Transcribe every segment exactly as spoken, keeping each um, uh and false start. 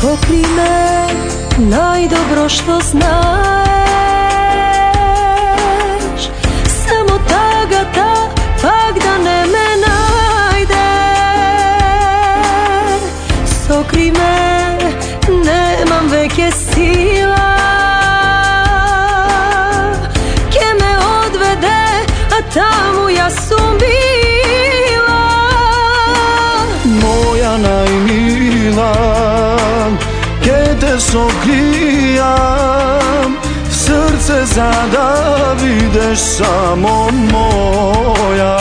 Pokri me najdobro što znaš, samo tagata pak da ne me najde. Sokri me, nemam veke sila, ke me odvede, a tamo ja sum bila. Moja najmila, ke te sokrijam, srce zadavideš samo moja.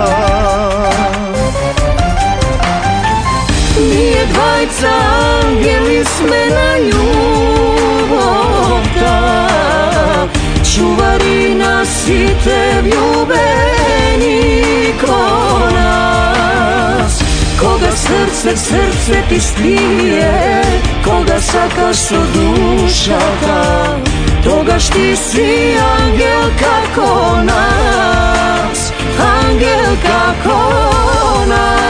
Nije dvajca angeli sme na ljubov tak, čuvarina si te vljubeni ko nas. Koga srce, srce ti spije, koga sakaš od duša ta, togaš ti si angel kako nas, angel kako nas.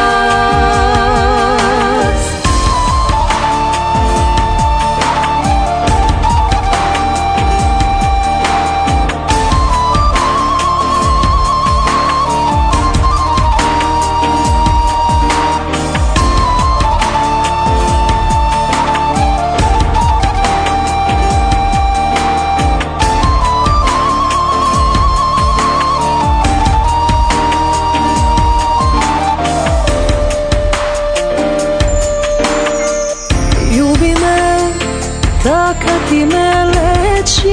Ljubi me, tak kad ti me lečiš,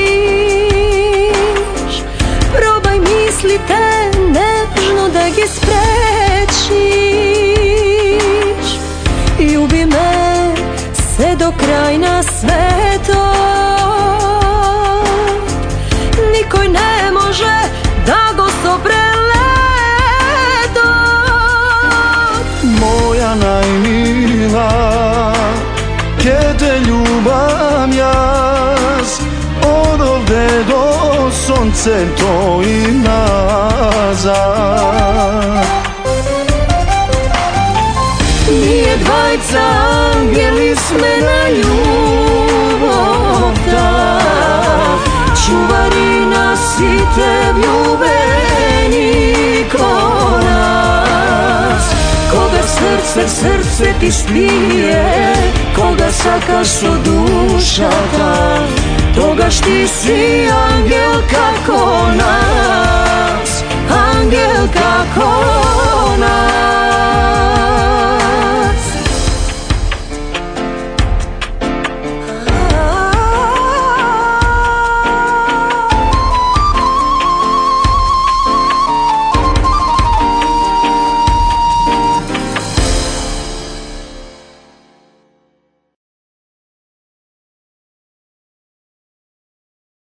probaj mislite nežno da gi sprečiš. Ljubi me sve do kraj na sveto, nikoj ne može da go sobre leto. Moja najmila, ke te ljubam jaz, od ovde do sonce to i nazad. Nije dvajca angeli sme na ljubov tak, čuvarina si te vljubeni ko nas. Koga srce, srce ti spije, koga sakaš od duša ta, togaš ti si angel kako nas, angel kako